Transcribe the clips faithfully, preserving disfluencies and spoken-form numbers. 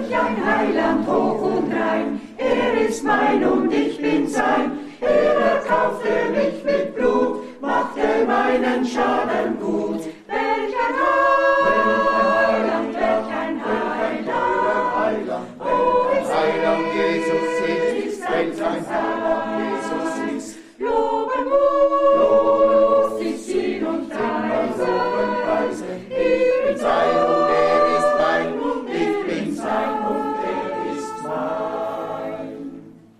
Welch ein Heiland hoch und rein, er ist mein und ich bin sein. Er erkaufte mich mit Blut, machte meinen Schaden gut. Welch ein Heiland, welch ein Heiland, oh, ist Heiland Jesus ist, welch ein Heiland Jesus ist. Loben muss ich ihn und preisen, ich bin sein und er ist mein, und ich bin sein und er ist mein.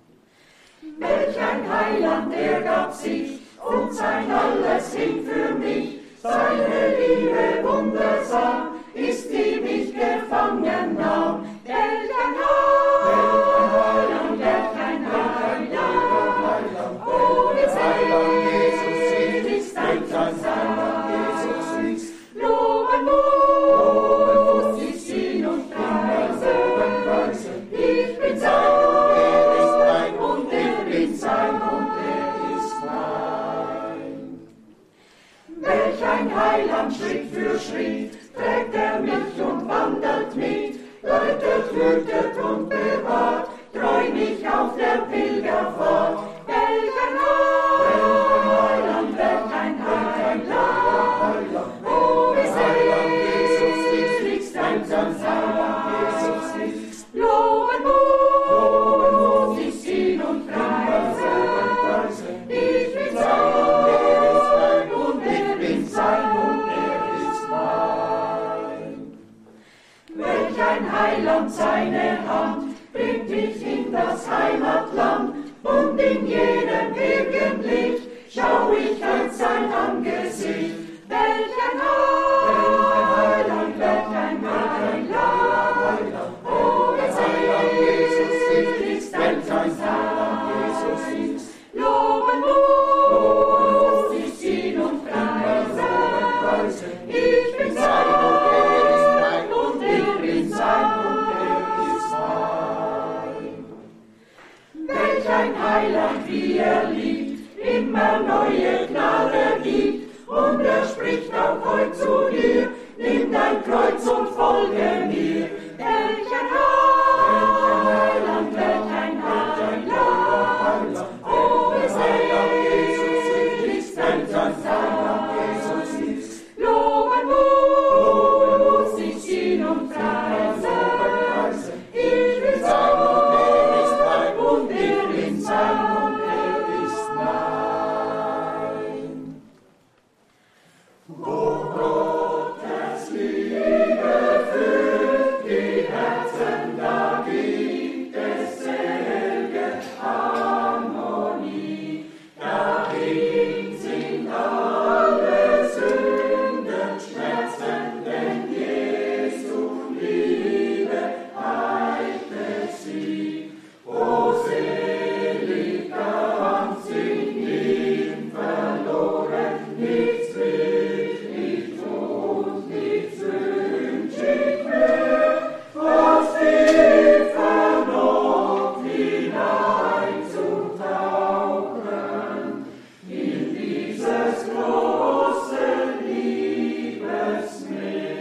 Welch ein Heiland, er gab sich und sein alles hin für mich. Seine Liebe wundersam ist, die mich gefangen nahm. Welch ein Heiland, welch ein Heiland, oh, jetzt Heiland Jesus ist, welch ein Heiland Jesus ist. Loben muss ich ihn und preisen, ich bin sein und er ist mein, und ich bin sein und er ist mein. Welch ein Heiland Schritt für Schritt trägt er mich und wandelt mit, leitet, hütet und bewahrt, treu mich auf der Pilgerfahrt. Welch ein Heiland, welch ein Heiland, oh, wie Heiland Jesus ist, ein ganz Heiland Jesus ist. Loben muss ich ihn und preisen, ich bin sein und er ist mein, und ich bin sein und er ist mein. Welch ein Heiland, seine Hand bringt mich in das Heimatland, und in jedem Irgendlicht schau ich als sein Angesicht. Welch ein Heiland, welch ein Heiland, oh, jetzt Heiland Jesus ist, welch ein Heiland Jesus ist. Loben muss ich ihn und preisen, ich bin sein und er ist mein, und ich bin sein und er ist mein. Welch ein Heiland, wie er liebt, immer neue Gnade gibt, und er spricht auch heut zu dir, nimm dein Kreuz und folge mir. Welch ein Heiland, welch ein Heiland, oh, wie Heiland Jesus ist, welch ein Heiland Jesus ist. Loben muss ich ihn und preisen, ich bin sein und er ist mein, und ich bin sein und er ist mein. Wo Gottes Liebe füllt die Herzen, da gibt es selge Harmonie. Dahin sind alle Sünden, Schmerzen, denn Jesu Liebe heilte sie. O selig ganz in ihm verloren, nichts will, nicht Tod, nichts wünsch ich mehr, aus tiefer Not hineinzutauchen in dieses große Liebesmeer.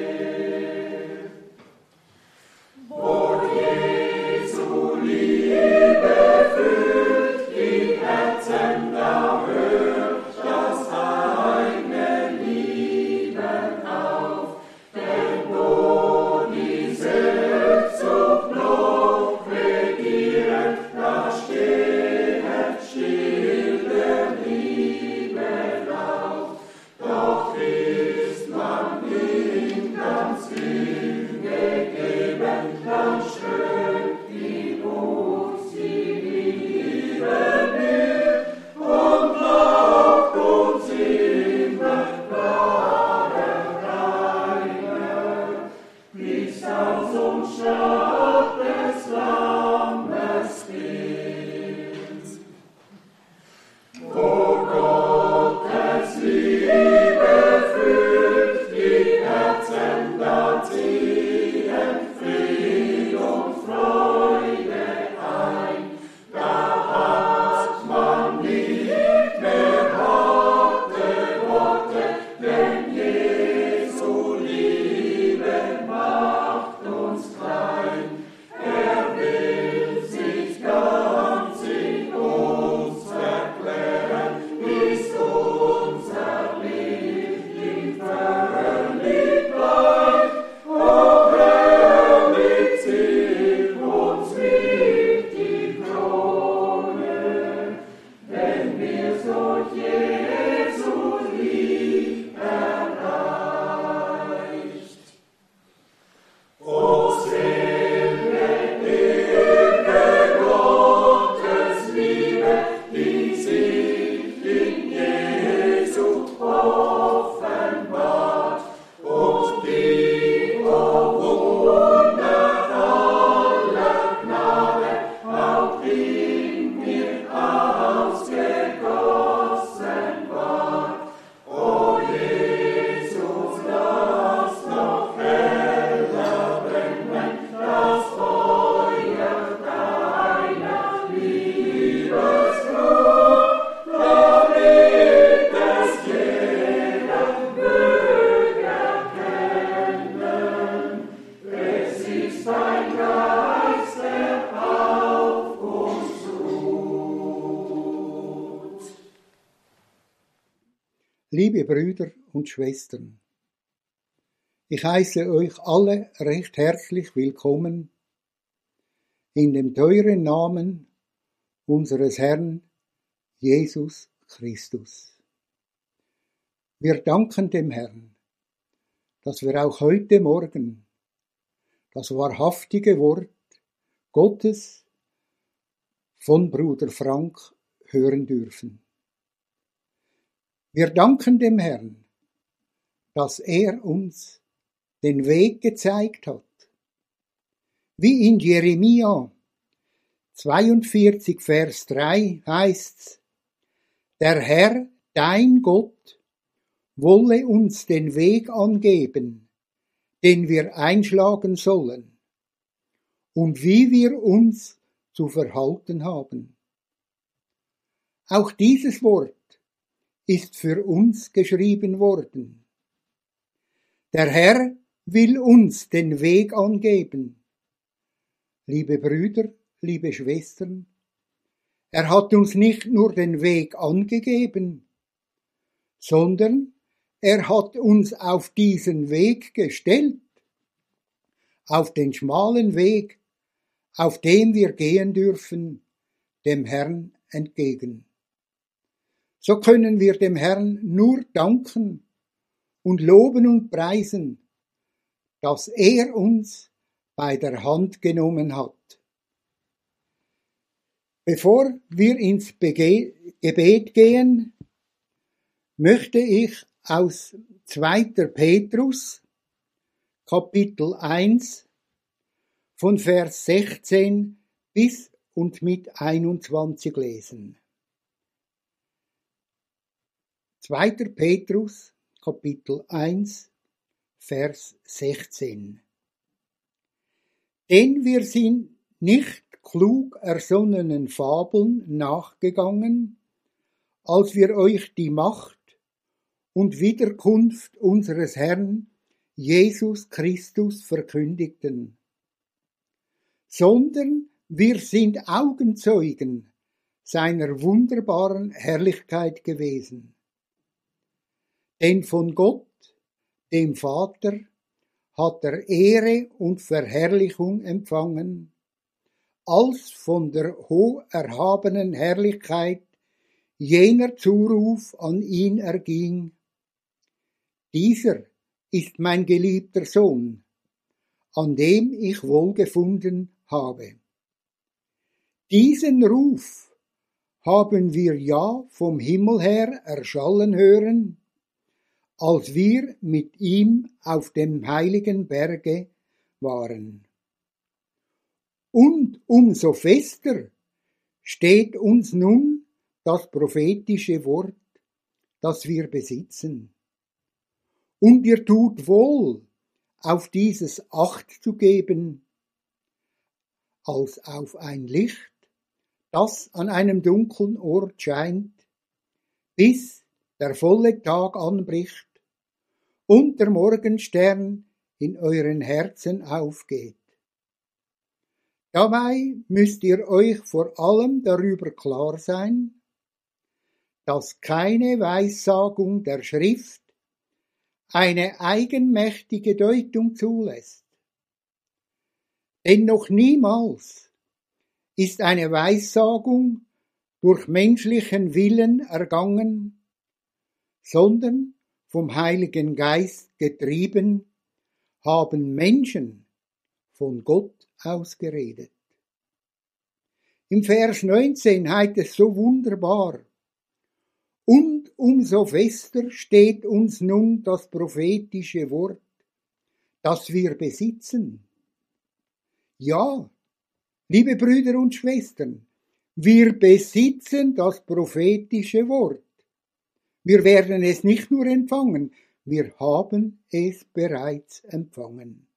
Wo Jesu Liebe füllt die Herzen, da hört das eigene Lieben auf. Denn wo die Selbstsucht noch regiert, da steht still der Liebe Lauf. Doch ist man ihm ganz hingegeben, dann strömt die Wut, die Liebe mit und lockt uns immer klarer, reiner, bis aus uns Schlacht des Lammes gilt. Wo Gottes Liebe füllt die Herzen, da ziehen Fried und Freude ein. Da hat man nicht mehr harte Worte, denn Jesu Liebe macht uns klein. Liebe Brüder und Schwestern, ich heiße euch alle recht herzlich willkommen in dem teuren Namen unseres Herrn Jesus Christus. Wir danken dem Herrn, dass wir auch heute Morgen das wahrhaftige Wort Gottes von Bruder Frank hören dürfen. Wir danken dem Herrn, dass er uns den Weg gezeigt hat. Wie in Jeremia zweiundvierzig, Vers drei heißt's: Der Herr, dein Gott, wolle uns den Weg angeben, den wir einschlagen sollen, und wie wir uns zu verhalten haben. Auch dieses Wort ist für uns geschrieben worden. Der Herr will uns den Weg angeben. Liebe Brüder, liebe Schwestern, er hat uns nicht nur den Weg angegeben, sondern er hat uns auf diesen Weg gestellt, auf den schmalen Weg, auf dem wir gehen dürfen, dem Herrn entgegen. So können wir dem Herrn nur danken und loben und preisen, dass er uns bei der Hand genommen hat. Bevor wir ins Bege- Gebet gehen, möchte ich aus zweiter Petrus, Kapitel eins, von Vers sechzehn bis und mit einundzwanzig lesen. zweiter Petrus, Kapitel eins, Vers sechzehn. Denn wir sind nicht klug ersonnenen Fabeln nachgegangen, als wir euch die Macht und Wiederkunft unseres Herrn Jesus Christus verkündigten, sondern wir sind Augenzeugen seiner wunderbaren Herrlichkeit gewesen. Denn von Gott, dem Vater, hat er Ehre und Verherrlichung empfangen, als von der hoch erhabenen Herrlichkeit jener Zuruf an ihn erging: Dieser ist mein geliebter Sohn, an dem ich wohlgefunden habe. Diesen Ruf haben wir ja vom Himmel her erschallen hören, als wir mit ihm auf dem heiligen Berge waren. Und umso fester steht uns nun das prophetische Wort, das wir besitzen. Und ihr tut wohl, auf dieses Acht zu geben, als auf ein Licht, das an einem dunklen Ort scheint, bis der volle Tag anbricht und der Morgenstern in euren Herzen aufgeht. Dabei müsst ihr euch vor allem darüber klar sein, dass keine Weissagung der Schrift eine eigenmächtige Deutung zulässt. Denn noch niemals ist eine Weissagung durch menschlichen Willen ergangen, sondern vom Heiligen Geist getrieben, haben Menschen von Gott aus geredet. Im Vers neunzehn heißt es so wunderbar: Und umso fester steht uns nun das prophetische Wort, das wir besitzen. Ja, liebe Brüder und Schwestern, wir besitzen das prophetische Wort. Wir werden es nicht nur empfangen, wir haben es bereits empfangen.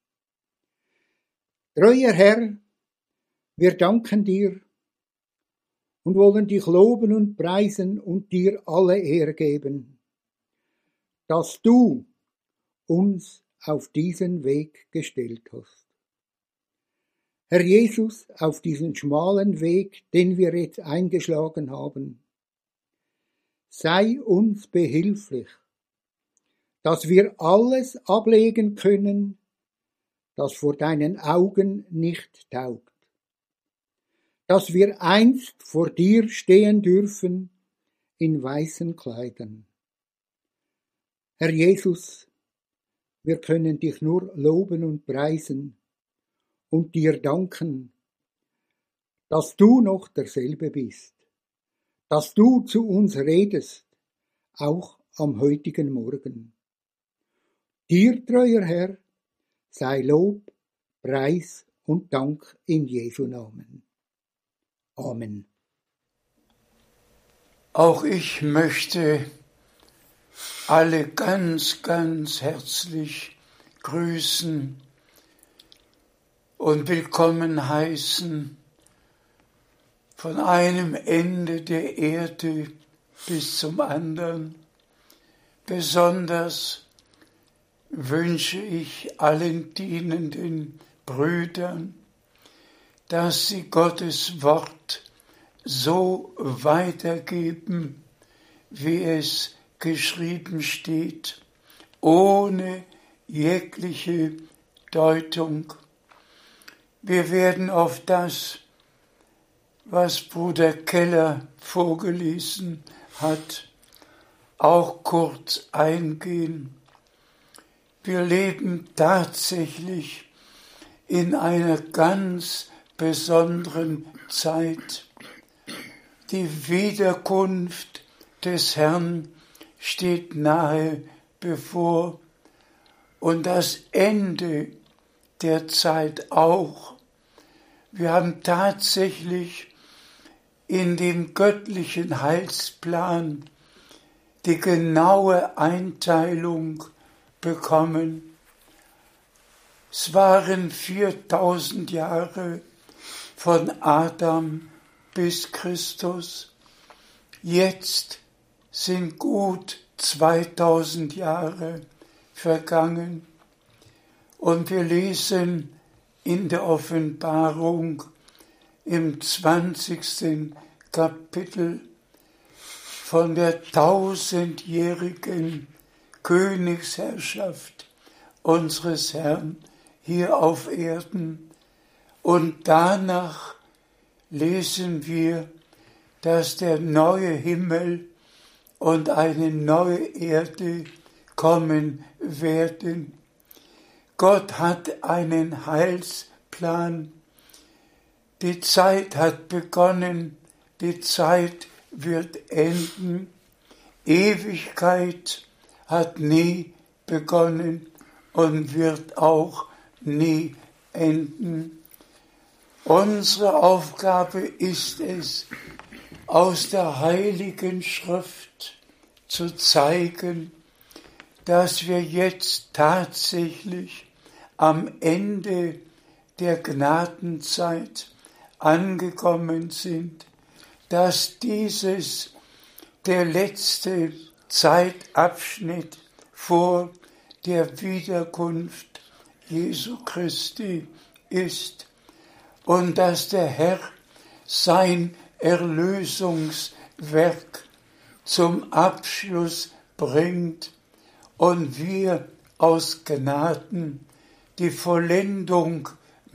Treuer Herr, wir danken dir und wollen dich loben und preisen und dir alle Ehre geben, dass du uns auf diesen Weg gestellt hast. Herr Jesus, auf diesen schmalen Weg, den wir jetzt eingeschlagen haben, sei uns behilflich, dass wir alles ablegen können, das vor deinen Augen nicht taugt, dass wir einst vor dir stehen dürfen in weißen Kleidern. Herr Jesus, wir können dich nur loben und preisen und dir danken, dass du noch derselbe bist, dass du zu uns redest, auch am heutigen Morgen. Dir, treuer Herr, sei Lob, Preis und Dank in Jesu Namen. Amen. Auch ich möchte alle ganz, ganz herzlich grüßen und willkommen heißen von einem Ende der Erde bis zum anderen. Besonders wünsche ich allen dienenden Brüdern, dass sie Gottes Wort so weitergeben, wie es geschrieben steht, ohne jegliche Deutung. Wir werden auf das, was Bruder Keller vorgelesen hat, auch kurz eingehen. Wir leben tatsächlich in einer ganz besonderen Zeit. Die Wiederkunft des Herrn steht nahe bevor und das Ende der Zeit auch. Wir haben tatsächlich in dem göttlichen Heilsplan die genaue Einteilung bekommen. Es waren viertausend Jahre von Adam bis Christus. Jetzt sind gut zweitausend Jahre vergangen und wir lesen in der Offenbarung im zwanzigsten Kapitel von der tausendjährigen Königsherrschaft unseres Herrn hier auf Erden. Und danach lesen wir, dass der neue Himmel und eine neue Erde kommen werden. Gott hat einen Heilsplan. Die Zeit hat begonnen, die Zeit wird enden. Ewigkeit hat nie begonnen und wird auch nie enden. Unsere Aufgabe ist es, aus der Heiligen Schrift zu zeigen, dass wir jetzt tatsächlich am Ende der Gnadenzeit angekommen sind, dass dieses der letzte Zeitabschnitt vor der Wiederkunft Jesu Christi ist und dass der Herr sein Erlösungswerk zum Abschluss bringt und wir aus Gnaden die Vollendung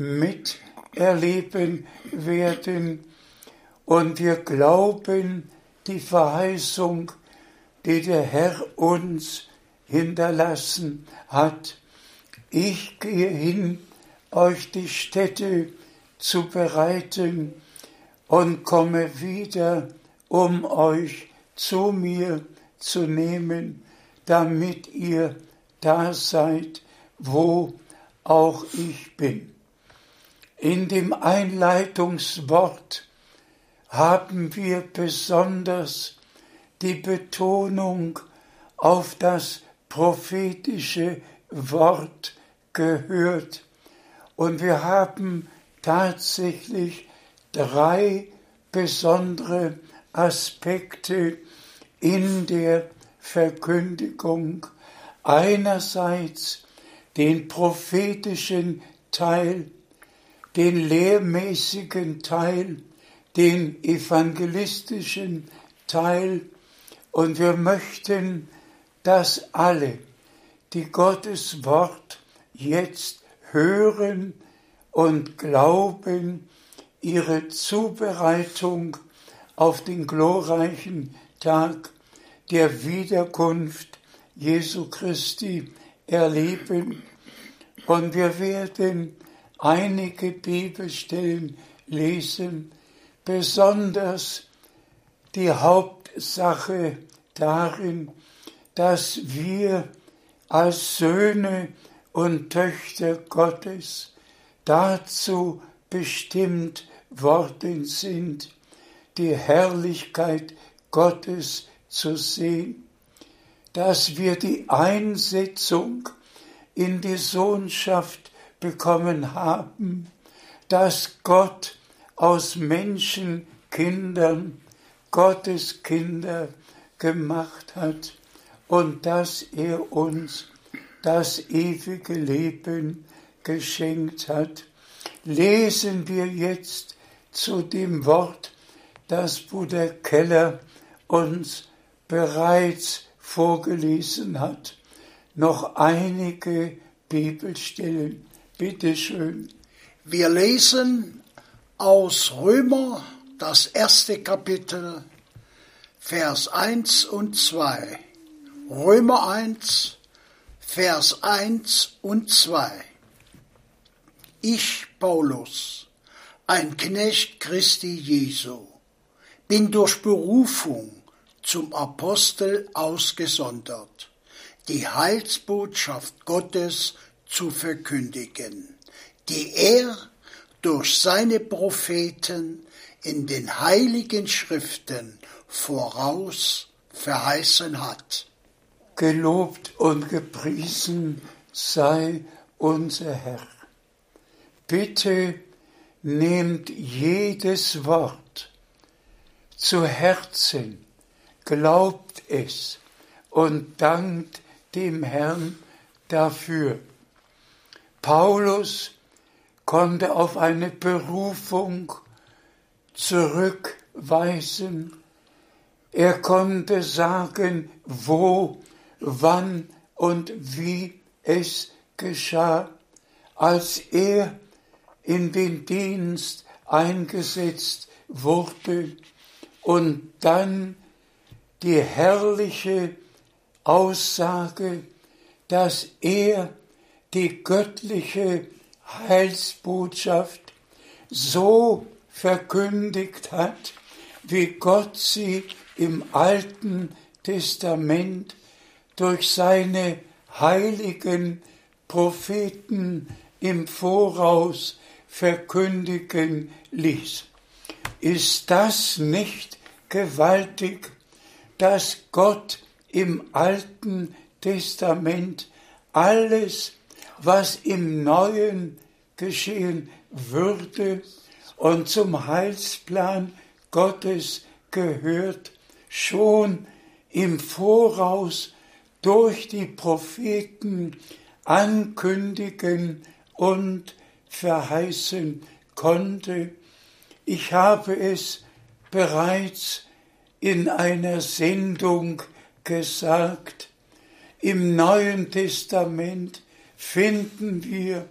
miterleben werden. Und wir glauben die Verheißung, die der Herr uns hinterlassen hat. Ich gehe hin, euch die Stätte zu bereiten und komme wieder, um euch zu mir zu nehmen, damit ihr da seid, wo auch ich bin. In dem Einleitungswort haben wir besonders die Betonung auf das prophetische Wort gehört. Und wir haben tatsächlich drei besondere Aspekte in der Verkündigung. Einerseits den prophetischen Teil, den lehrmäßigen Teil, den evangelistischen Teil Und wir möchten, dass alle, die Gottes Wort jetzt hören und glauben, ihre Zubereitung auf den glorreichen Tag der Wiederkunft Jesu Christi erleben. Und wir werden einige Bibelstellen lesen, besonders die Hauptsache darin, dass wir als Söhne und Töchter Gottes dazu bestimmt worden sind, die Herrlichkeit Gottes zu sehen, dass wir die Einsetzung in die Sohnschaft bekommen haben, dass Gott aus Menschenkindern Gottes Kinder gemacht hat und dass er uns das ewige Leben geschenkt hat. Lesen wir jetzt zu dem Wort, das Bruder Keller uns bereits vorgelesen hat, noch einige Bibelstellen. Bitte schön. Wir lesen aus Römer das erste Kapitel, Vers eins und zwei. Römer eins, Vers eins und zwei. Ich, Paulus, ein Knecht Christi Jesu, bin durch Berufung zum Apostel ausgesondert, die Heilsbotschaft Gottes zu verkündigen, die er durch seine Propheten in den heiligen Schriften voraus verheißen hat. Gelobt und gepriesen sei unser Herr. Bitte nehmt jedes Wort zu Herzen, glaubt es und dankt dem Herrn dafür. Paulus konnte auf eine Berufung zurückweisen. Er konnte sagen, wo, wann und wie es geschah, als er in den Dienst eingesetzt wurde und dann die herrliche Aussage, dass er die göttliche Heilsbotschaft so verkündigt hat, wie Gott sie im Alten Testament durch seine heiligen Propheten im Voraus verkündigen ließ. Ist das nicht gewaltig, dass Gott im Alten Testament alles, was im Neuen geschehen würde und zum Heilsplan Gottes gehört, schon im Voraus durch die Propheten ankündigen und verheißen konnte? Ich habe es bereits in einer Sendung gesagt. Im Neuen Testament finden wir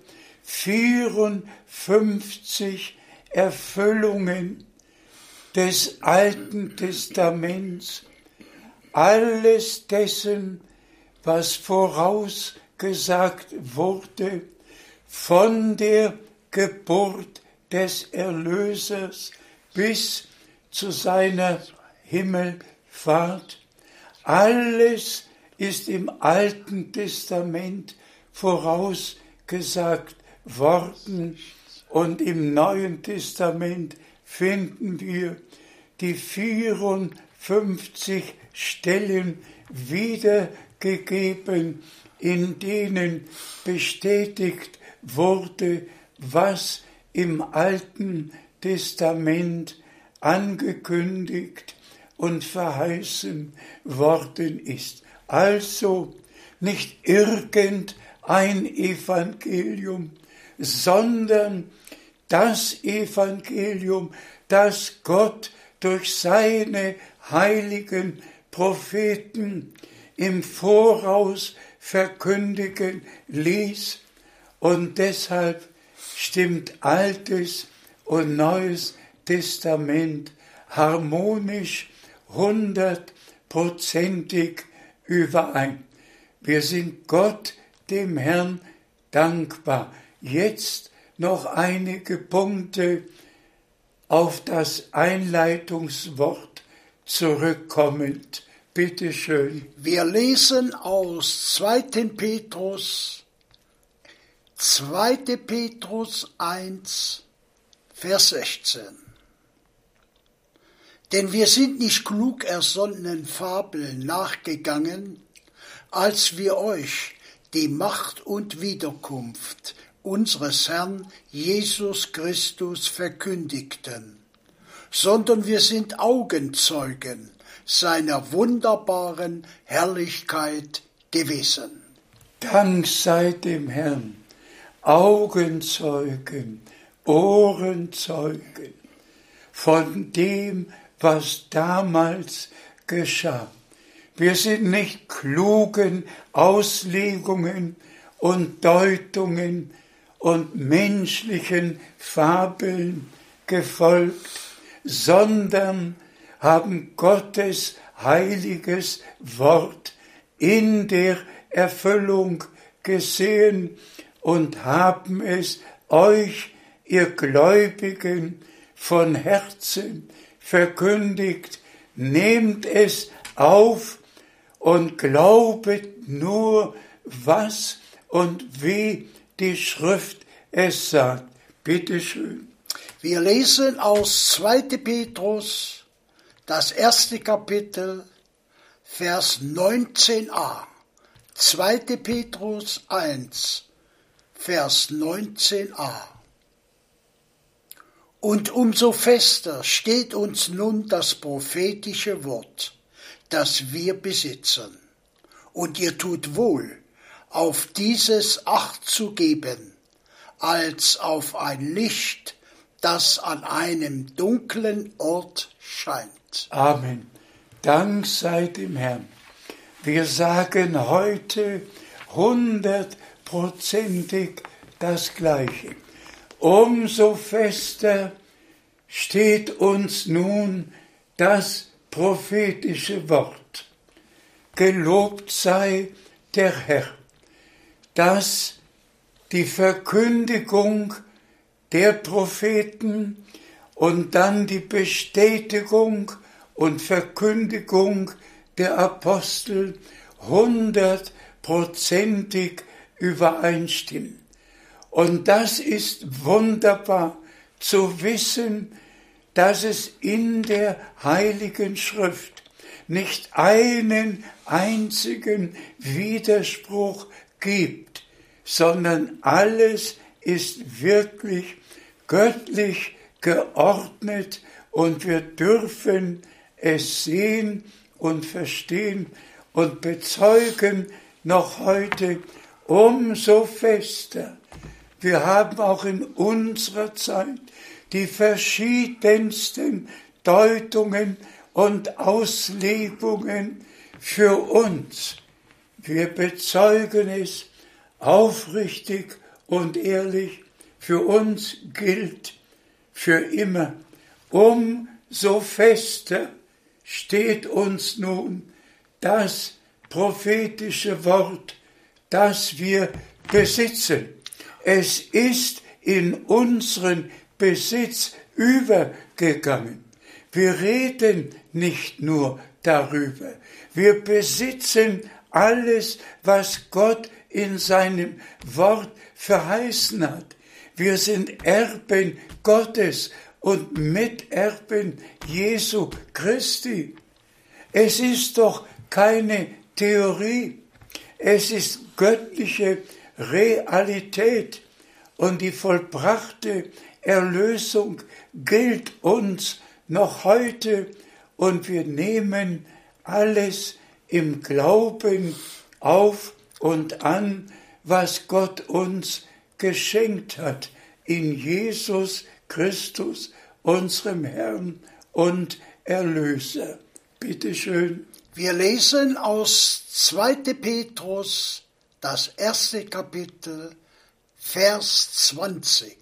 vierundfünfzig Erfüllungen des Alten Testaments, alles dessen, was vorausgesagt wurde, von der Geburt des Erlösers bis zu seiner Himmelfahrt. Alles ist im Alten Testament vorausgesagt worden und im Neuen Testament finden wir die vierundfünfzig Stellen wiedergegeben, in denen bestätigt wurde, was im Alten Testament angekündigt und verheißen worden ist. Also nicht irgendein Evangelium, sondern das Evangelium, das Gott durch seine heiligen Propheten im Voraus verkündigen ließ, und deshalb stimmt Altes und Neues Testament harmonisch, hundertprozentig überein. Wir sind Gott, dem Herrn, dankbar. Jetzt noch einige Punkte auf das Einleitungswort zurückkommend. Bitte schön. Wir lesen aus zweiten Petrus, zweiten Petrus eins, Vers sechzehn. Denn wir sind nicht klug ersonnenen Fabeln nachgegangen, als wir euch die Macht und Wiederkunft unseres Herrn Jesus Christus verkündigten, sondern wir sind Augenzeugen seiner wunderbaren Herrlichkeit gewesen. Dank sei dem Herrn, Augenzeugen, Ohrenzeugen von dem, was damals geschah. Wir sind nicht klugen Auslegungen und Deutungen und menschlichen Fabeln gefolgt, sondern haben Gottes heiliges Wort in der Erfüllung gesehen und haben es euch, ihr Gläubigen, von Herzen verkündigt. Nehmt es auf und glaubet nur, was und wie die Schrift es sagt. Bitte schön. Wir lesen aus zweiten Petrus, das erste Kapitel, Vers neunzehn a. zweiten Petrus eins, Vers neunzehn a. Und umso fester steht uns nun das prophetische Wort, das wir besitzen. Und ihr tut wohl, auf dieses Acht zu geben, als auf ein Licht, das an einem dunklen Ort scheint. Amen. Dank sei dem Herrn. Wir sagen heute hundertprozentig das Gleiche. Umso fester steht uns nun das prophetische Wort. Gelobt sei der Herr, dass die Verkündigung der Propheten und dann die Bestätigung und Verkündigung der Apostel hundertprozentig übereinstimmen. Und das ist wunderbar zu wissen, dass es in der Heiligen Schrift nicht einen einzigen Widerspruch gibt, sondern alles ist wirklich göttlich geordnet und wir dürfen es sehen und verstehen und bezeugen noch heute umso fester. Wir haben auch in unserer Zeit die verschiedensten Deutungen und Auslegungen für uns. Wir bezeugen es aufrichtig und ehrlich. Für uns gilt für immer. Umso fester steht uns nun das prophetische Wort, das wir besitzen. Es ist in unseren Besitz übergegangen. Wir reden nicht nur darüber. Wir besitzen alles, was Gott in seinem Wort verheißen hat. Wir sind Erben Gottes und Miterben Jesu Christi. Es ist doch keine Theorie. Es ist göttliche Realität und die vollbrachte Erlösung gilt uns noch heute und wir nehmen alles im Glauben auf und an, was Gott uns geschenkt hat in Jesus Christus, unserem Herrn und Erlöser. Bitte schön. Wir lesen aus zweiten Petrus, das erste Kapitel, Vers zwanzig.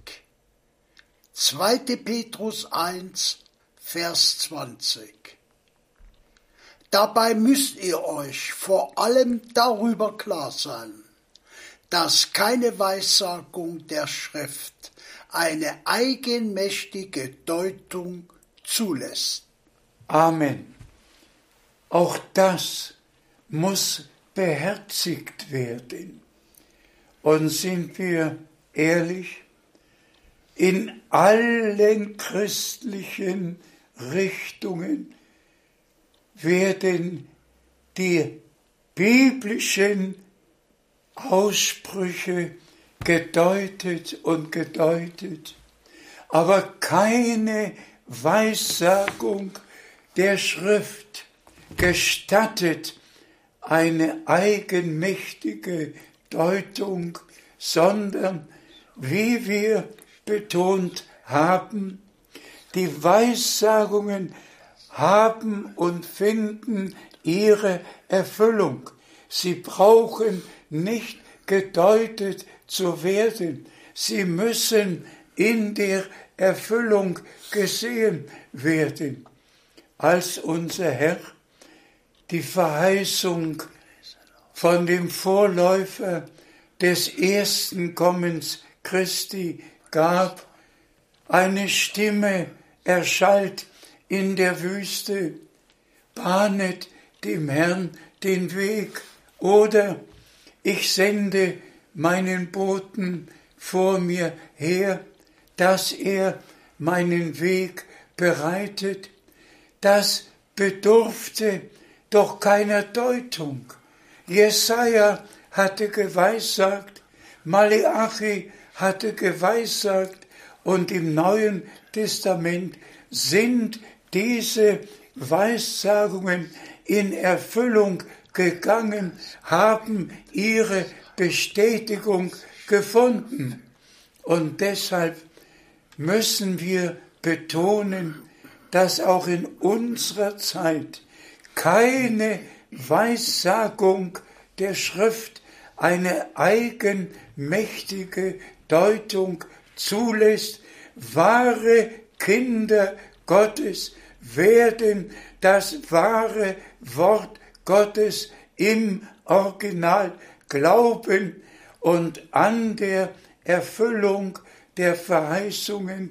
zweiten Petrus eins, Vers zwanzig. Dabei müsst ihr euch vor allem darüber klar sein, dass keine Weissagung der Schrift eine eigenmächtige Deutung zulässt. Amen. Auch das muss beherzigt werden. Und sind wir ehrlich, in allen christlichen Richtungen werden die biblischen Aussprüche gedeutet und gedeutet, aber keine Weissagung der Schrift gestattet eine eigenmächtige Deutung, sondern, wie wir betont haben, die Weissagungen haben und finden ihre Erfüllung. Sie brauchen nicht gedeutet zu werden. Sie müssen in der Erfüllung gesehen werden. Als unser Herr die Verheißung von dem Vorläufer des ersten Kommens Christi gab, eine Stimme erschallt in der Wüste, bahnet dem Herrn den Weg, oder ich sende meinen Boten vor mir her, dass er meinen Weg bereitet. Das bedurfte doch keiner Deutung. Jesaja hatte geweissagt, Maleachi hatte geweissagt, und im Neuen Testament sind diese Weissagungen in Erfüllung gegangen, haben ihre Bestätigung gefunden. Und deshalb müssen wir betonen, dass auch in unserer Zeit keine Weissagung der Schrift eine eigenmächtige Deutung zulässt. Wahre Kinder Gottes werden das wahre Wort Gottes im Original glauben und an der Erfüllung der Verheißungen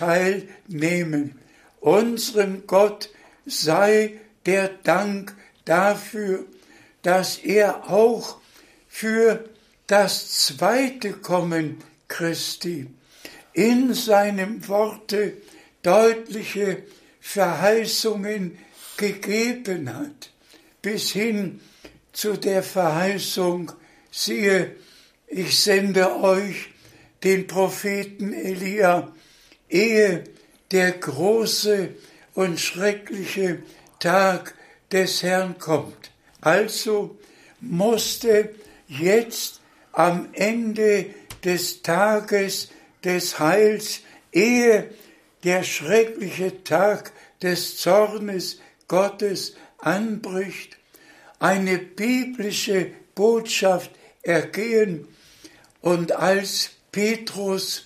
teilnehmen. Unserem Gott sei der Dank dafür, dass er auch für das zweite Kommen Christi in seinem Worte deutliche Verheißungen gegeben hat, bis hin zu der Verheißung, siehe, ich sende euch den Propheten Elia, ehe der große und schreckliche Tag des Herrn kommt. Also musste jetzt am Ende des Tages des Heils, ehe der schreckliche Tag des Zornes Gottes anbricht, eine biblische Botschaft ergehen. Und als Petrus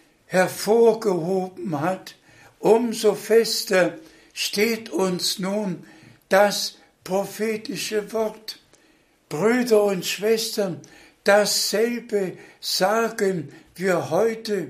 hervorgehoben hat, umso fester steht uns nun das prophetische Wort. Brüder und Schwestern, dasselbe sagen wir heute.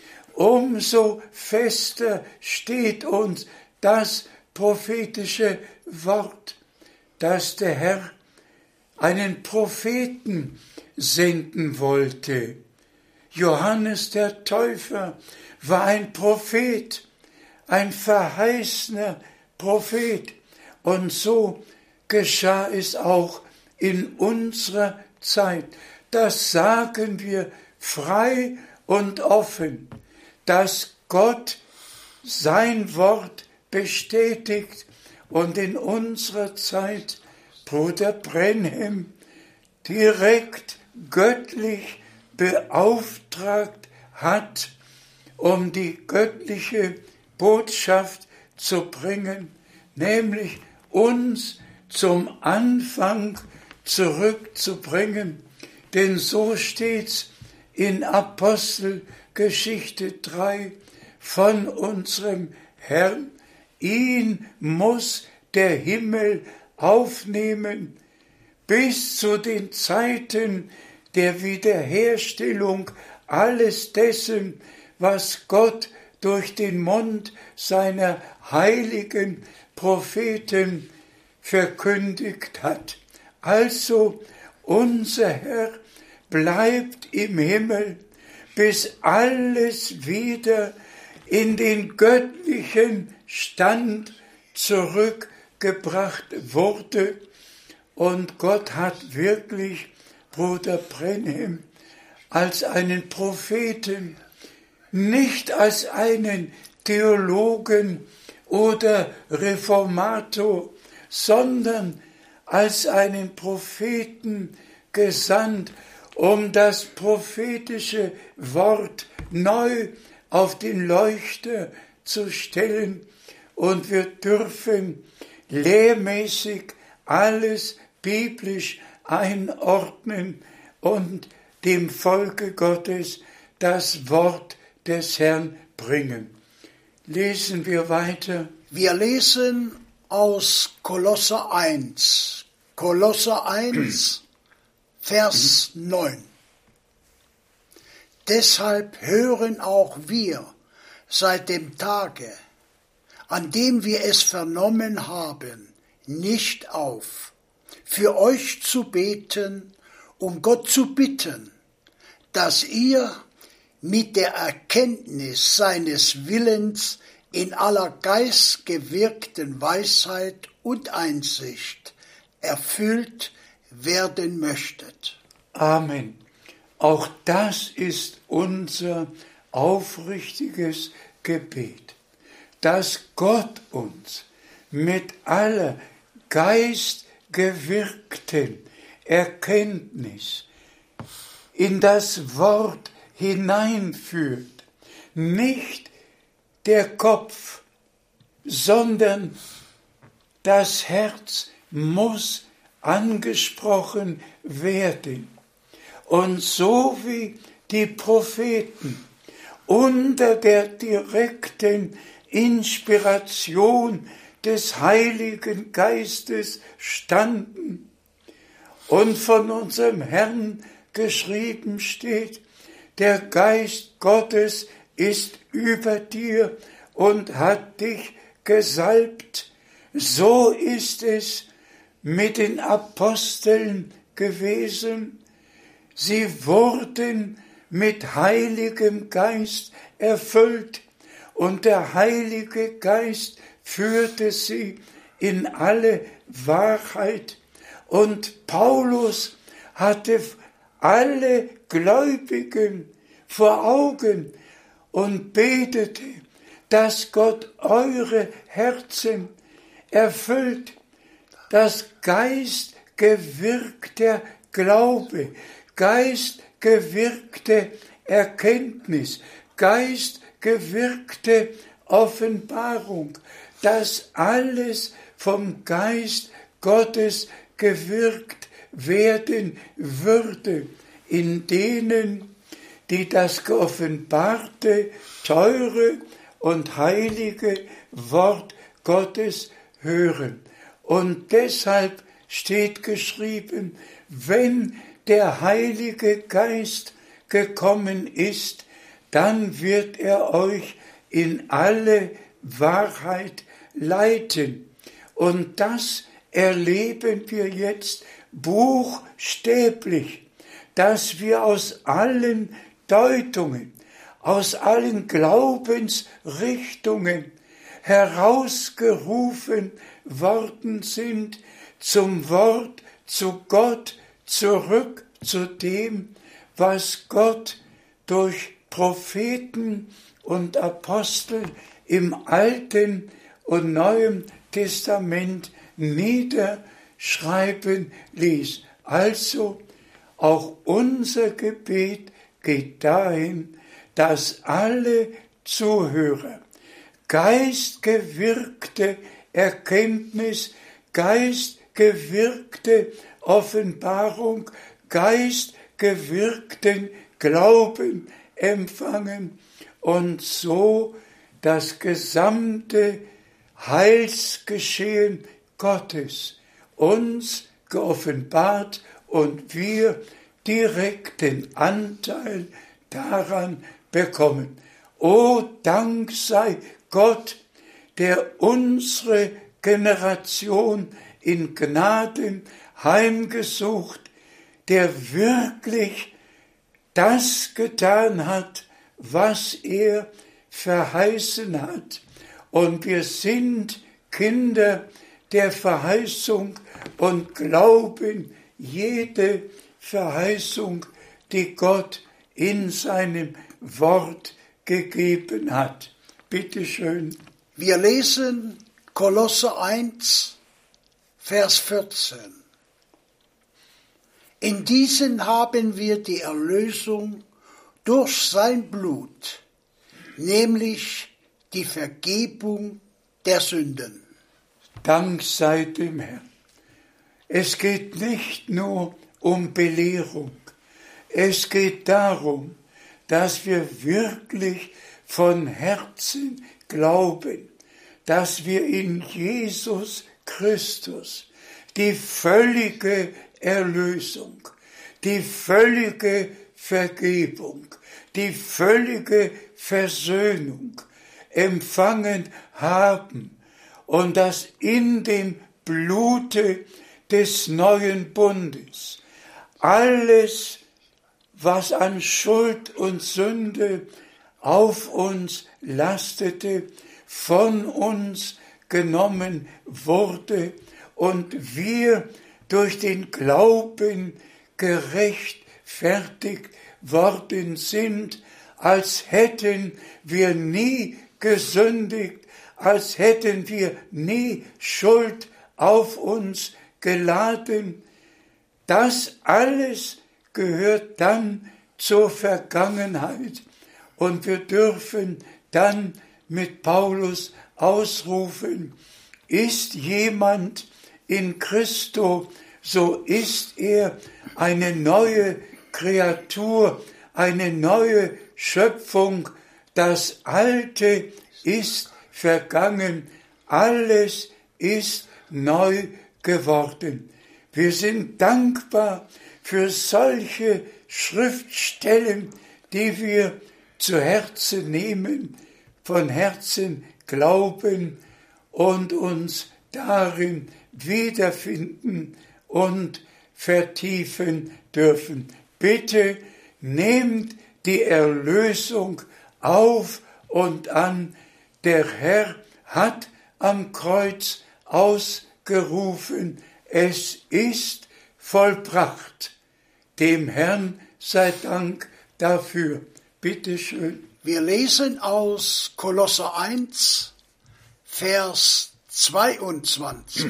Umso fester steht uns das prophetische Wort, dass der Herr einen Propheten senden wollte. Johannes der Täufer war ein Prophet, ein verheißener Prophet. Und so geschah es auch in unserer Zeit. Das sagen wir frei und offen, dass Gott sein Wort bestätigt und in unserer Zeit Bruder Branham direkt göttlich beauftragt hat, um die göttliche Botschaft zu bringen, nämlich uns zum Anfang zurückzubringen. Denn so steht's in Apostelgeschichte drei von unserem Herrn. Ihn muss der Himmel aufnehmen bis zu den Zeiten der Wiederherstellung alles dessen, was Gott durch den Mund seiner heiligen Propheten verkündigt hat. Also unser Herr bleibt im Himmel, bis alles wieder in den göttlichen Stand zurückgebracht wurde. Und Gott hat wirklich Bruder Branham als einen Propheten, nicht als einen Theologen oder Reformator, sondern als einen Propheten gesandt, um das prophetische Wort neu auf den Leuchter zu stellen. Und wir dürfen lehrmäßig alles biblisch einordnen und dem Volke Gottes das Wort des Herrn bringen. Lesen wir weiter. Wir lesen aus Kolosser eins. Kolosser eins, Vers neun. Deshalb hören auch wir seit dem Tage, an dem wir es vernommen haben, nicht auf, für euch zu beten, um Gott zu bitten, dass ihr mit der Erkenntnis seines Willens in aller geistgewirkten Weisheit und Einsicht erfüllt werden möchtet. Amen. Auch das ist unser aufrichtiges Gebet, dass Gott uns mit aller geistgewirkten Erkenntnis in das Wort hineinführt. Nicht der Kopf, sondern das Herz muss angesprochen werden. Und so wie die Propheten unter der direkten Inspiration des Heiligen Geistes standen und von unserem Herrn geschrieben steht, der Geist Gottes ist über dir und hat dich gesalbt, so ist es mit den Aposteln gewesen. Sie wurden mit Heiligem Geist erfüllt und der Heilige Geist führte sie in alle Wahrheit. Und Paulus hatte alle Gläubigen vor Augen und betete, dass Gott eure Herzen erfüllt, dass geistgewirkter Glaube, geistgewirkte Erkenntnis, geistgewirkte Offenbarung, dass alles vom Geist Gottes gewirkt werden würde in denen, die das geoffenbarte, teure und heilige Wort Gottes hören. Und deshalb steht geschrieben, wenn der Heilige Geist gekommen ist, dann wird er euch in alle Wahrheit leiten. Und das erleben wir jetzt buchstäblich, dass wir aus allen Deutungen, aus allen Glaubensrichtungen herausgerufen worden sind zum Wort, zu Gott, zurück zu dem, was Gott durch Propheten und Apostel im Alten und Neuen Testament niederschreiben ließ. Also auch unser Gebet geht dahin, dass alle Zuhörer geistgewirkte Erkenntnis, geistgewirkte Offenbarung, geistgewirkten Glauben empfangen und so das gesamte Heilsgeschehen Gottes uns geoffenbart und wir direkten Anteil daran bekommen. O Dank sei Gott, der unsere Generation in Gnaden heimgesucht, der wirklich das getan hat, was er verheißen hat. Und wir sind Kinder der Verheißung und glauben jede Verheißung, die Gott in seinem Wort gegeben hat. Bitte schön. Wir lesen Kolosser eins, Vers vierzehn. In diesen haben wir die Erlösung durch sein Blut, nämlich die Vergebung der Sünden. Dank sei dem Herrn. Es geht nicht nur um Belehrung. Es geht darum, dass wir wirklich von Herzen glauben, dass wir in Jesus Christus die völlige Erlösung, die völlige Vergebung, die völlige Versöhnung empfangen haben und dass in dem Blute des neuen Bundes alles, was an Schuld und Sünde auf uns lastete, von uns genommen wurde und wir durch den Glauben gerechtfertigt worden sind, als hätten wir nie gesündigt, als hätten wir nie Schuld auf uns geladen. Das alles gehört dann zur Vergangenheit und wir dürfen dann mit Paulus ausrufen, ist jemand in Christo, so ist er eine neue Kreatur, eine neue Schöpfung. Das Alte ist vergangen, alles ist neu geworden. Wir sind dankbar für solche Schriftstellen, die wir zu Herzen nehmen, von Herzen glauben und uns darin wiederfinden und vertiefen dürfen. Bitte nehmt die Erlösung auf und an. Der Herr hat am Kreuz ausgerufen, es ist vollbracht. Dem Herrn sei Dank dafür. Bitte schön. Wir lesen aus Kolosser eins, Vers zweiundzwanzig.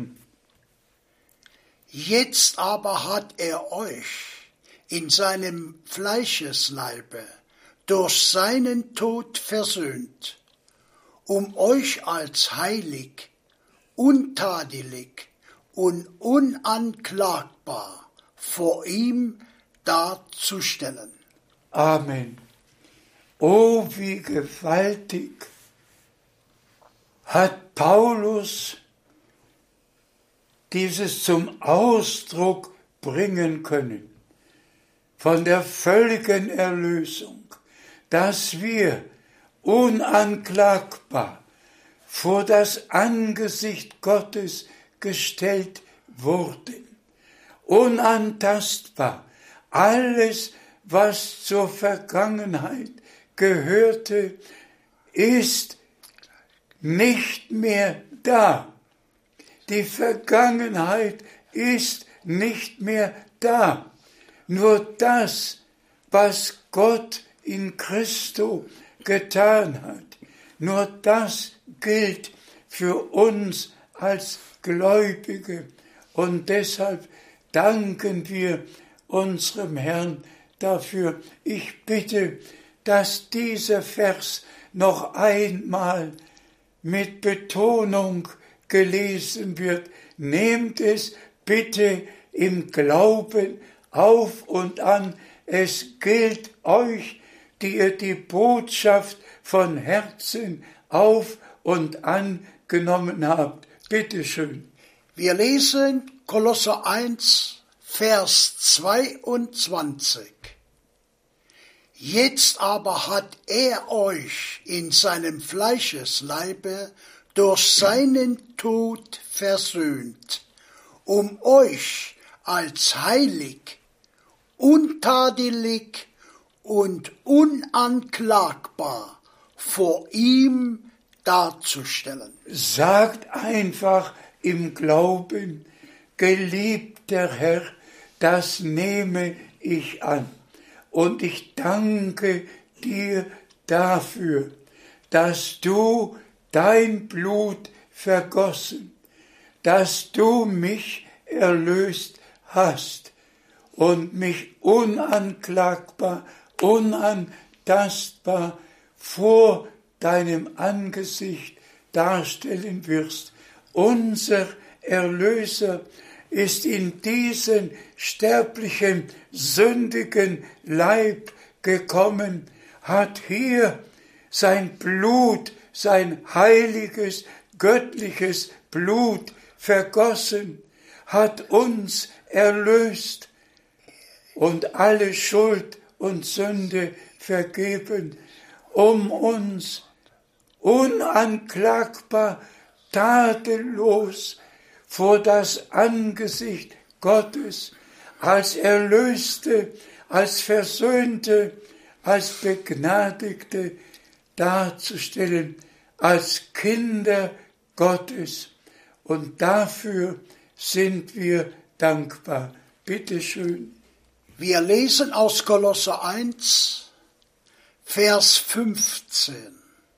Jetzt aber hat er euch in seinem Fleischesleibe durch seinen Tod versöhnt, um euch als heilig, untadelig und unanklagbar vor ihm darzustellen. Amen. Oh, wie gewaltig hat Paulus dieses zum Ausdruck bringen können, von der völligen Erlösung, dass wir unanklagbar vor das Angesicht Gottes gestellt wurden, unantastbar. Alles, was zur Vergangenheit gehörte, ist nicht mehr da. Die Vergangenheit ist nicht mehr da. Nur das, was Gott in Christo getan hat, nur das gilt für uns als Gläubige. Und deshalb danken wir unserem Herrn dafür. Ich bitte, dass dieser Vers noch einmal mit Betonung gelesen wird. Nehmt es bitte im Glauben auf und an. Es gilt euch, die ihr die Botschaft von Herzen auf und an genommen habt. Bitte schön. Wir lesen Kolosser eins, Vers zweiundzwanzig. Jetzt aber hat er euch in seinem Fleischesleibe durch seinen Tod versöhnt, um euch als heilig, untadelig und unanklagbar vor ihm darzustellen. Sagt einfach im Glauben, geliebter Herr, das nehme ich an. Und ich danke dir dafür, dass du dein Blut vergossen, dass du mich erlöst hast und mich unanklagbar, unantastbar vor deinem Angesicht darstellen wirst. Unser Erlöser ist in diesen sterblichen, sündigen Leib gekommen, hat hier sein Blut, sein heiliges, göttliches Blut vergossen, hat uns erlöst und alle Schuld und Sünde vergeben, um uns unanklagbar, tadellos vor das Angesicht Gottes als Erlöste, als Versöhnte, als Begnadigte darzustellen, als Kinder Gottes. Und dafür sind wir dankbar. Bitte schön. Wir lesen aus Kolosser eins, Vers fünfzehn.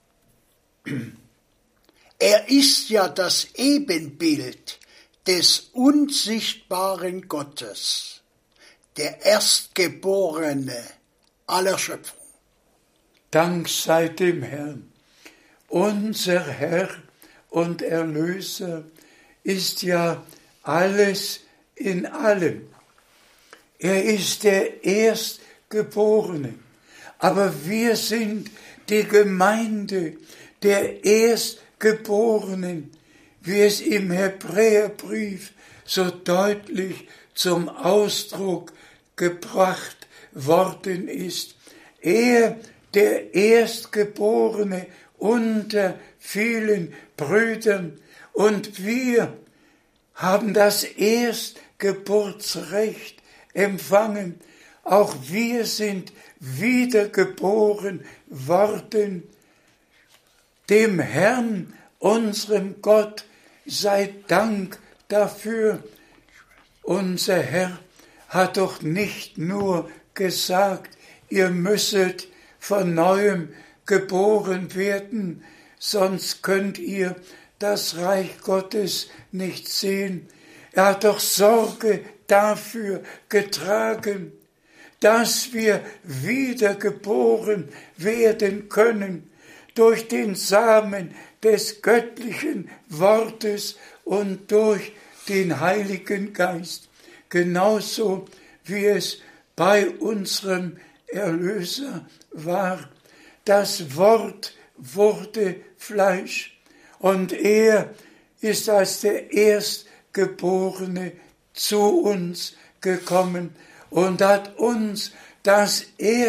Er ist ja das Ebenbild des unsichtbaren Gottes, der Erstgeborene aller Schöpfung. Dank sei dem Herrn. Unser Herr und Erlöser ist ja alles in allem. Er ist der Erstgeborene, aber wir sind die Gemeinde der Erstgeborenen, wie es im Hebräerbrief so deutlich zum Ausdruck gebracht worden ist. Er, der Erstgeborene unter vielen Brüdern, und wir haben das Erstgeburtsrecht empfangen. Auch wir sind wiedergeboren worden. Dem Herrn, unserem Gott, sei Dank dafür. Unser Herr hat doch nicht nur gesagt, ihr müsset von Neuem geboren werden, sonst könnt ihr das Reich Gottes nicht sehen. Er hat doch Sorge dafür getragen, dass wir wiedergeboren werden können durch den Samen des göttlichen Wortes und durch den Heiligen Geist, genauso wie es bei unserem Erlöser war. Das Wort wurde Fleisch und er ist als der Erstgeborene zu uns gekommen und hat uns das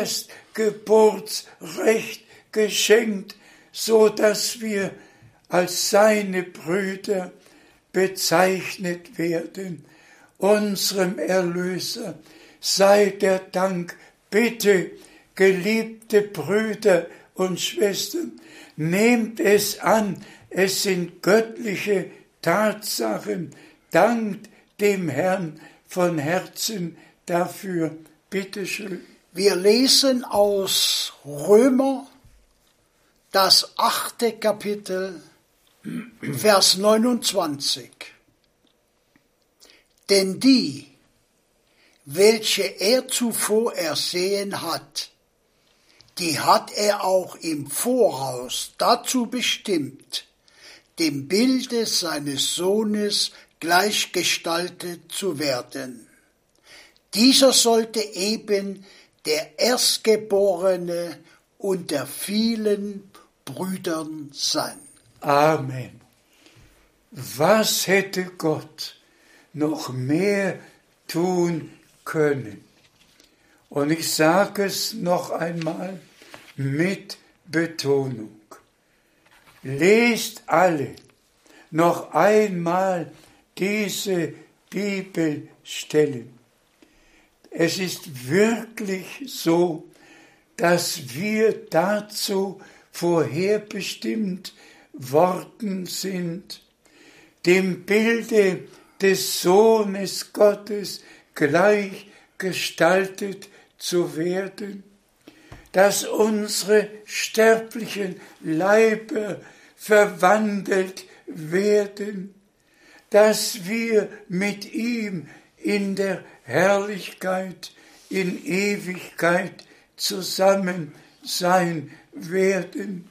Erstgeburtsrecht geschenkt, so dass wir als seine Brüder bezeichnet werden. Unserem Erlöser sei der Dank. Bitte, geliebte Brüder und Schwestern, nehmt es an, es sind göttliche Tatsachen. Dankt dem Herrn von Herzen dafür. Bitte schön. Wir lesen aus Römer, das achte Kapitel, Vers neunundzwanzig. Denn die, welche er zuvor ersehen hat, die hat er auch im Voraus dazu bestimmt, dem Bilde seines Sohnes gleichgestaltet zu werden. Dieser sollte eben der Erstgeborene unter vielen Brüdern sein. Amen. Was hätte Gott noch mehr tun können? Und ich sage es noch einmal mit Betonung. Lest alle noch einmal diese Bibelstellen. Es ist wirklich so, dass wir dazu vorherbestimmt worden sind, dem Bilde des Sohnes Gottes gleich gestaltet zu werden, dass unsere sterblichen Leiber verwandelt werden, dass wir mit ihm in der Herrlichkeit, in Ewigkeit zusammen sein werden,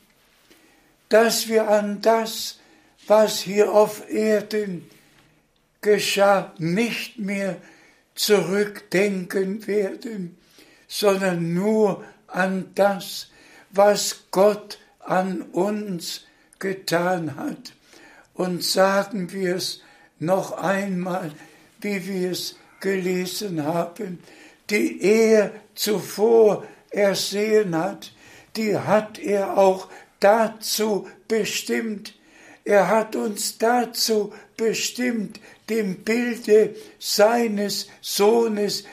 dass wir an das, was hier auf Erden geschah, nicht mehr zurückdenken werden, sondern nur an das, was Gott an uns getan hat. Und sagen wir es noch einmal, wie wir es gelesen haben, die er zuvor ersehen hat, die hat er auch dazu bestimmt. Er hat uns dazu bestimmt, dem Bilde seines Sohnes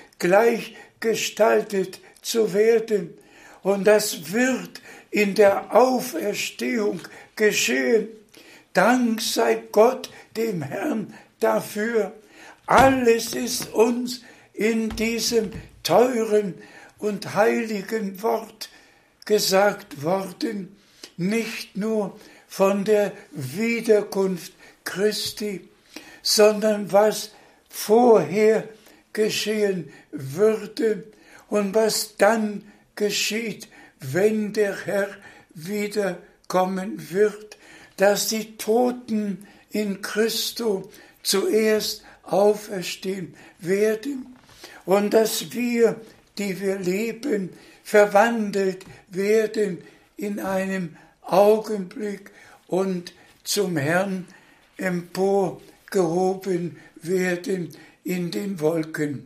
gleichgestaltet zu werden. Und das wird in der Auferstehung geschehen. Dank sei Gott dem Herrn dafür. Alles ist uns in diesem teuren und heiligen Wort gesagt worden, nicht nur von der Wiederkunft Christi, sondern was vorher geschehen würde und was dann geschieht, wenn der Herr wiederkommen wird, dass die Toten in Christo zuerst auferstehen werden und dass wir, die wir leben, verwandelt werden in einem Augenblick und zum Herrn emporgehoben werden in den Wolken.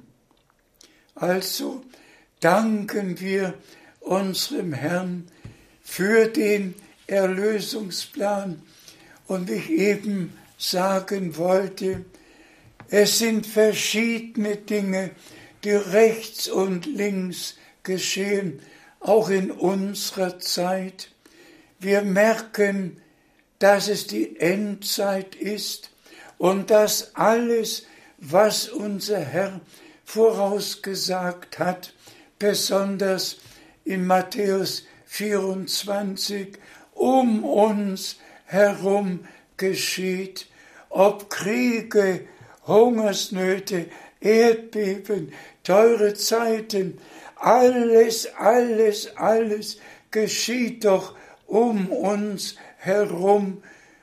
Also danken wir unserem Herrn für den Erlösungsplan. Und wie ich eben sagen wollte, es sind verschiedene Dinge, die rechts und links geschehen, auch in unserer Zeit. Wir merken, dass es die Endzeit ist und dass alles, was unser Herr vorausgesagt hat, besonders in Matthäus vierundzwanzig, um uns herum geschieht, ob Kriege, Hungersnöte, Erdbeben, teure Zeiten, alles, alles, alles geschieht doch um uns herum.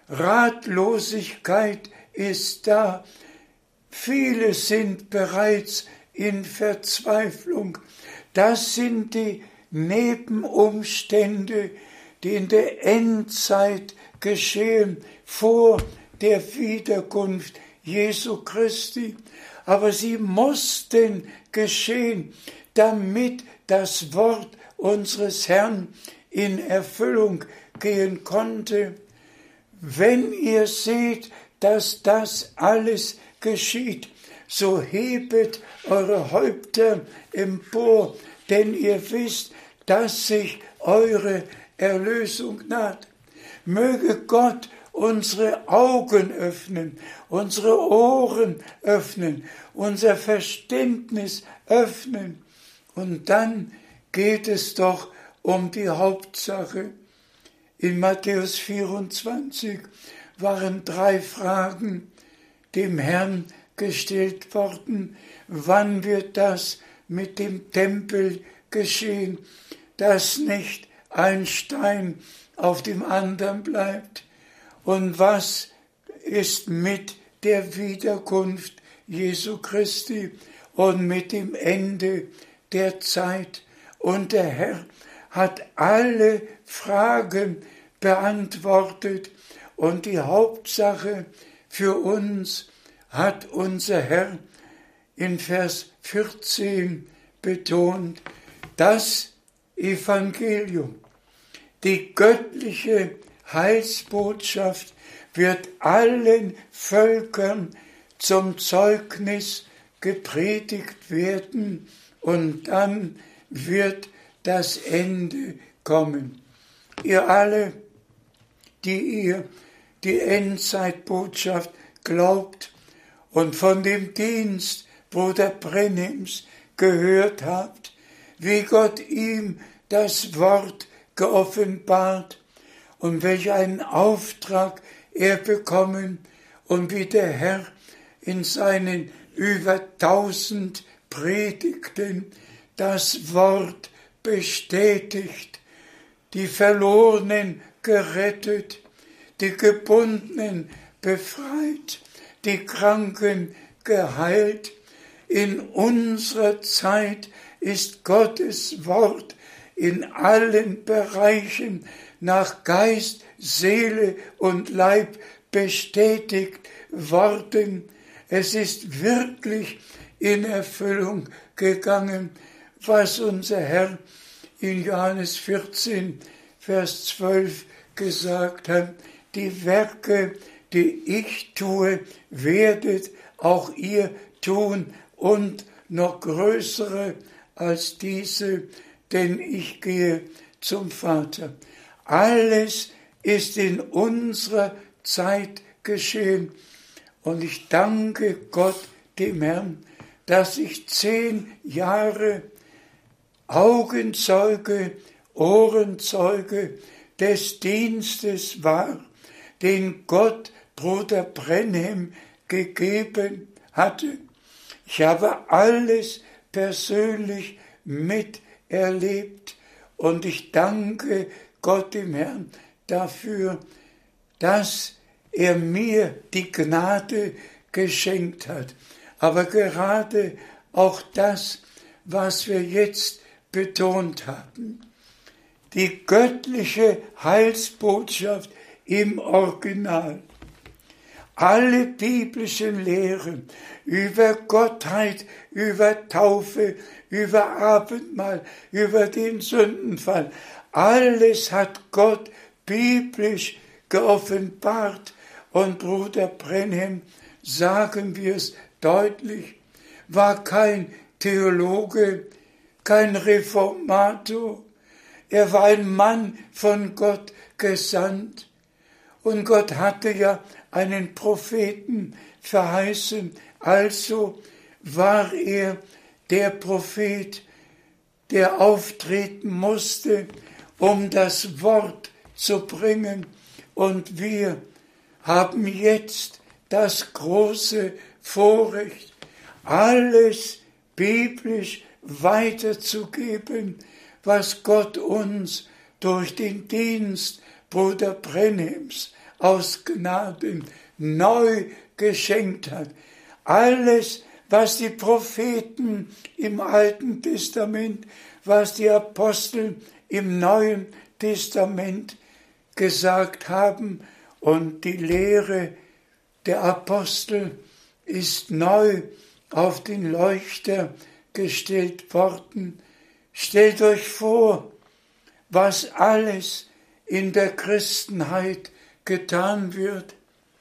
Ratlosigkeit ist da. Viele sind bereits in Verzweiflung. Das sind die Nebenumstände, die in der Endzeit geschehen, vor der Wiederkunft Jesu Christi. Aber sie mussten geschehen, damit das Wort unseres Herrn in Erfüllung gehen konnte. Wenn ihr seht, dass das alles geschieht, so hebet eure Häupter empor, denn ihr wisst, dass sich eure Erlösung naht. Möge Gott unsere Augen öffnen, unsere Ohren öffnen, unser Verständnis öffnen. Und dann geht es doch um die Hauptsache. In Matthäus vierundzwanzig waren drei Fragen dem Herrn gestellt worden. Wann wird das mit dem Tempel geschehen, dass nicht ein Stein auf dem anderen bleibt? und was ist mit der Wiederkunft Jesu Christi und mit dem Ende der Zeit. Und der Herr hat alle Fragen beantwortet und die Hauptsache für uns hat unser Herr in Vers vierzehn betont, das Evangelium, die göttliche Heilsbotschaft wird allen Völkern zum Zeugnis gepredigt werden und dann wird das Ende kommen. Ihr alle, die ihr die Endzeitbotschaft glaubt und von dem Dienst Bruder Brenhims gehört habt, wie Gott ihm das Wort geoffenbart und welch einen Auftrag er bekommen und wie der Herr in seinen über tausend Predigten das Wort bestätigt, die Verlorenen gerettet, die Gebundenen befreit, die Kranken geheilt. In unserer Zeit ist Gottes Wort in allen Bereichen nach Geist, Seele und Leib bestätigt worden. Es ist wirklich in Erfüllung gegangen, was unser Herr in Johannes vierzehn, Vers zwölf gesagt hat. Die Werke, die ich tue, werdet auch ihr tun und noch größere als diese, denn ich gehe zum Vater. Alles ist in unserer Zeit geschehen und ich danke Gott, dem Herrn, dass ich zehn Jahre Augenzeuge, Ohrenzeuge des Dienstes war, den Gott Bruder Brenhim gegeben hatte. Ich habe alles persönlich miterlebt und ich danke Gott dem Herrn dafür, dass er mir die Gnade geschenkt hat. Aber gerade auch das, was wir jetzt betont haben, die göttliche Heilsbotschaft im Original, alle biblischen Lehren über Gottheit, über Taufe, über Abendmahl, über den Sündenfall, alles hat Gott biblisch geoffenbart. Und Bruder Brenhim, sagen wir es deutlich, war kein Theologe, kein Reformator. Er war ein Mann von Gott gesandt. Und Gott hatte ja einen Propheten verheißen. Also war er der Prophet, der auftreten musste, um das Wort zu bringen. Und wir haben jetzt das große Vorrecht, alles biblisch weiterzugeben, was Gott uns durch den Dienst Bruder Brenhims aus Gnaden neu geschenkt hat. Alles, was die Propheten im Alten Testament, was die Apostel im Neuen Testament gesagt haben, und die Lehre der Apostel ist neu auf den Leuchter gestellt worden. Stellt euch vor, was alles in der Christenheit getan wird.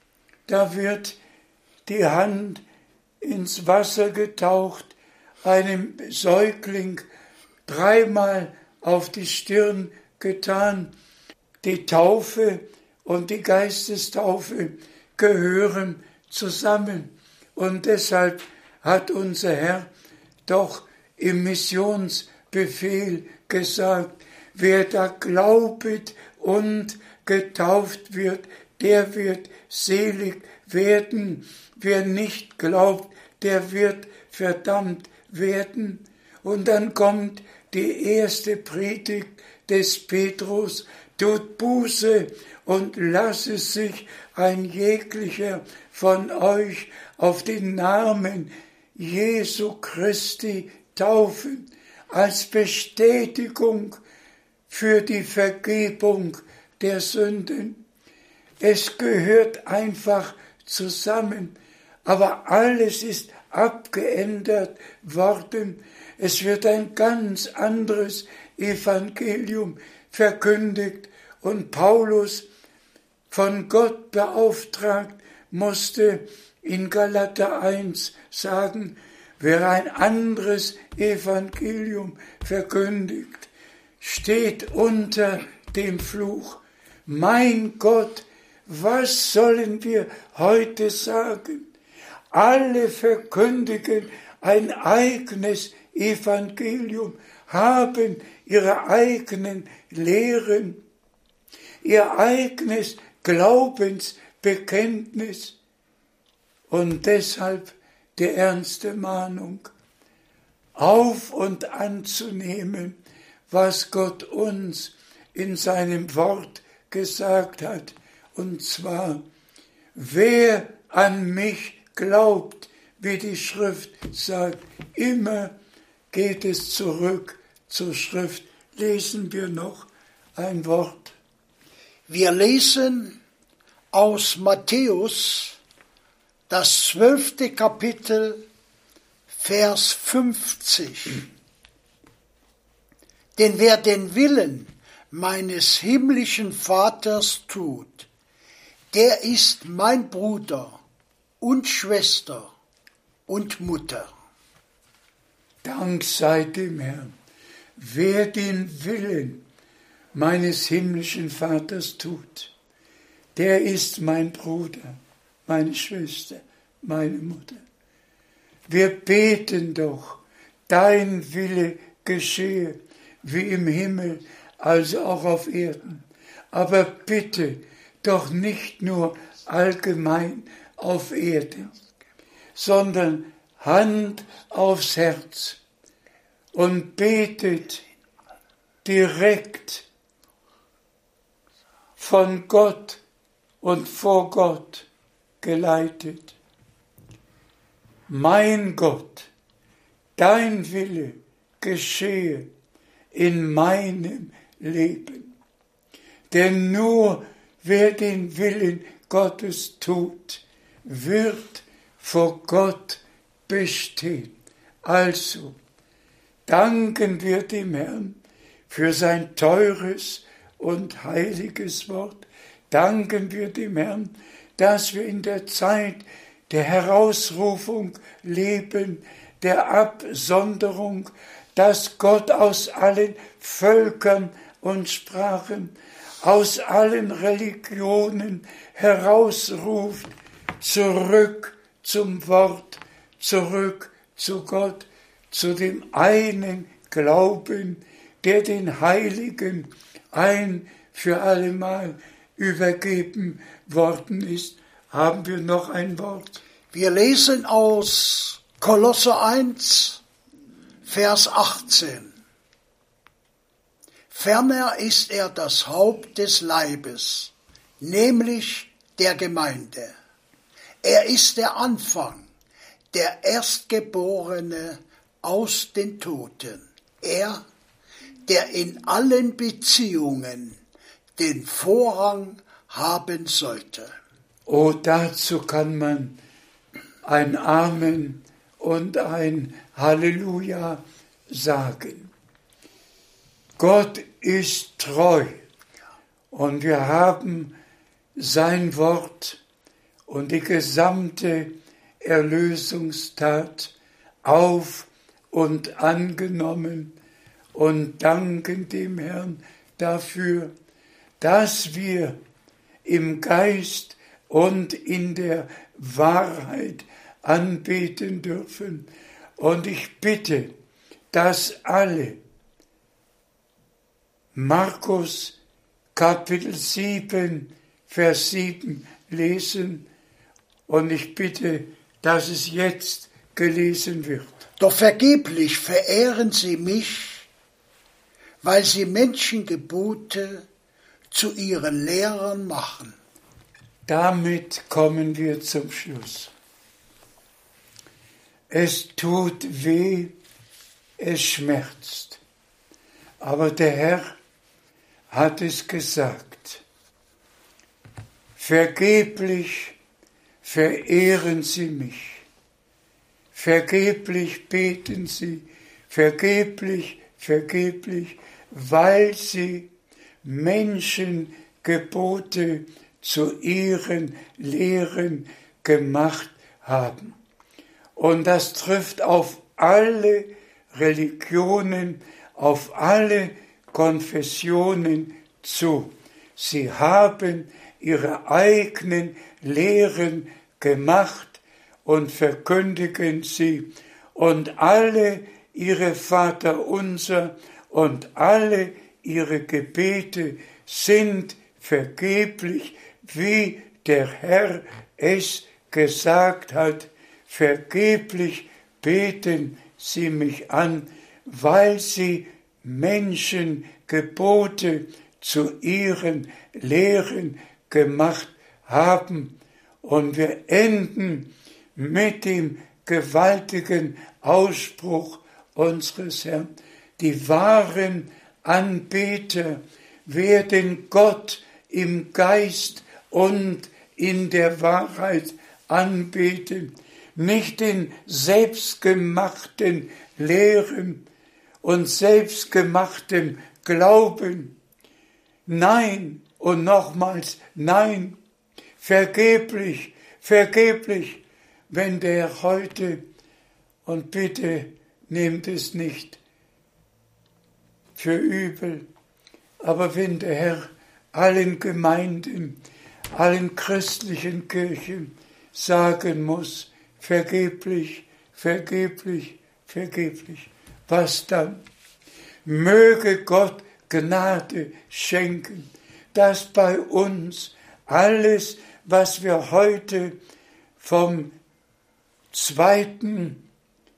Da wird die Hand ins Wasser getaucht, einem Säugling dreimal auf die Stirn getan. Die Taufe und die Geistestaufe gehören zusammen. Und deshalb hat unser Herr doch im Missionsbefehl gesagt, wer da glaubet und getauft wird, der wird selig werden. Wer nicht glaubt, der wird verdammt werden. Und dann kommt die erste Predigt des Petrus, tut Buße und lasse sich ein jeglicher von euch auf den Namen Jesu Christi taufen, als Bestätigung für die Vergebung der Sünden. Es gehört einfach zusammen, aber alles ist abgeändert worden. Es wird ein ganz anderes Evangelium verkündigt und Paulus, von Gott beauftragt, musste in Galater eins sagen, wer ein anderes Evangelium verkündigt, steht unter dem Fluch. Mein Gott, was sollen wir heute sagen? Alle verkündigen ein eigenes Evangelium, haben ihre eigenen Lehren, ihr eigenes Glaubensbekenntnis. Und deshalb die ernste Mahnung, auf und anzunehmen, was Gott uns in seinem Wort gesagt hat. Und zwar, wer an mich glaubt, wie die Schrift sagt, immer geht es zurück zur Schrift. Lesen wir noch ein Wort. Wir lesen aus Matthäus das zwölfte Kapitel, Vers fünfzig. Denn wer den Willen meines himmlischen Vaters tut, der ist mein Bruder und Schwester und Mutter. Dank sei dem Herrn. Wer den Willen meines himmlischen Vaters tut, der ist mein Bruder, meine Schwester, meine Mutter. Wir beten doch, dein Wille geschehe, wie im Himmel, also auch auf Erden. Aber bitte doch nicht nur allgemein auf Erden, sondern Hand aufs Herz und betet direkt von Gott und vor Gott geleitet. Mein Gott, dein Wille geschehe in meinem Leben. Denn nur wer den Willen Gottes tut, wird vor Gott bestehen. Also danken wir dem Herrn für sein teures und heiliges Wort. Danken wir dem Herrn, dass wir in der Zeit der Herausrufung leben, der Absonderung, dass Gott aus allen Völkern und Sprachen, aus allen Religionen herausruft, zurück zum Wort, zurück zu Gott, zu dem einen Glauben, der den Heiligen ein für allemal übergeben worden ist. Haben wir noch ein Wort? Wir lesen aus Kolosser eins, Vers achtzehn. Ferner ist er das Haupt des Leibes, nämlich der Gemeinde. Er ist der Anfang, der Erstgeborene aus den Toten. Er, der in allen Beziehungen den Vorrang haben sollte. Oh, dazu kann man ein Amen und ein Halleluja sagen. Gott ist treu und wir haben sein Wort und die gesamte Erlösungstat auf und angenommen und danken dem Herrn dafür, dass wir im Geist und in der Wahrheit anbeten dürfen. Und ich bitte, dass alle Markus Kapitel sieben, Vers sieben lesen. Und ich bitte, dass es jetzt gelesen wird. Doch vergeblich verehren sie mich, weil sie Menschengebote zu ihren Lehrern machen. Damit kommen wir zum Schluss. Es tut weh, es schmerzt, aber der Herr hat es gesagt. Vergeblich verehren sie mich, vergeblich beten sie, vergeblich, vergeblich, weil sie Menschengebote zu ihren Lehren gemacht haben. Und das trifft auf alle Religionen, auf alle Konfessionen zu. Sie haben ihre eigenen Lehren gemacht und verkündigen sie. Und alle ihre Vaterunser und alle ihre Gebete sind vergeblich, wie der Herr es gesagt hat. Vergeblich beten sie mich an, weil sie Menschengebote zu ihren Lehren gemacht haben. Und wir enden mit dem gewaltigen Ausspruch unseres Herrn. Die wahren Anbeter werden Gott im Geist und in der Wahrheit anbeten, nicht in selbstgemachten Lehren und selbstgemachtem Glauben. Nein und nochmals nein, vergeblich, vergeblich, wenn der heute, und bitte nehmt es nicht für übel, aber wenn der Herr allen Gemeinden, allen christlichen Kirchen sagen muss, vergeblich, vergeblich, vergeblich, was dann? Möge Gott Gnade schenken, dass bei uns alles, was wir heute vom zweiten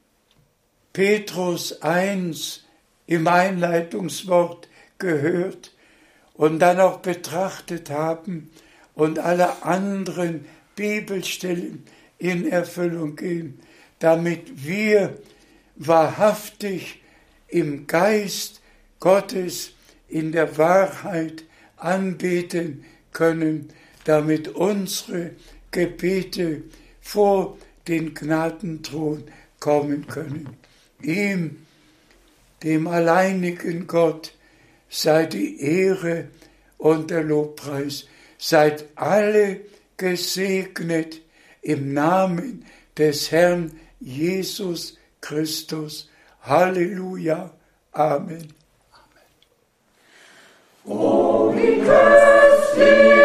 Petrus eins im Einleitungswort gehört und dann auch betrachtet haben und alle anderen Bibelstellen in Erfüllung gehen, damit wir wahrhaftig im Geist Gottes in der Wahrheit anbeten können, damit unsere Gebete vor den Gnadenthron kommen können. Ihm, dem alleinigen Gott, sei die Ehre und der Lobpreis. Seid alle gesegnet im Namen des Herrn Jesus Christus. Halleluja. Amen. O wie köstlich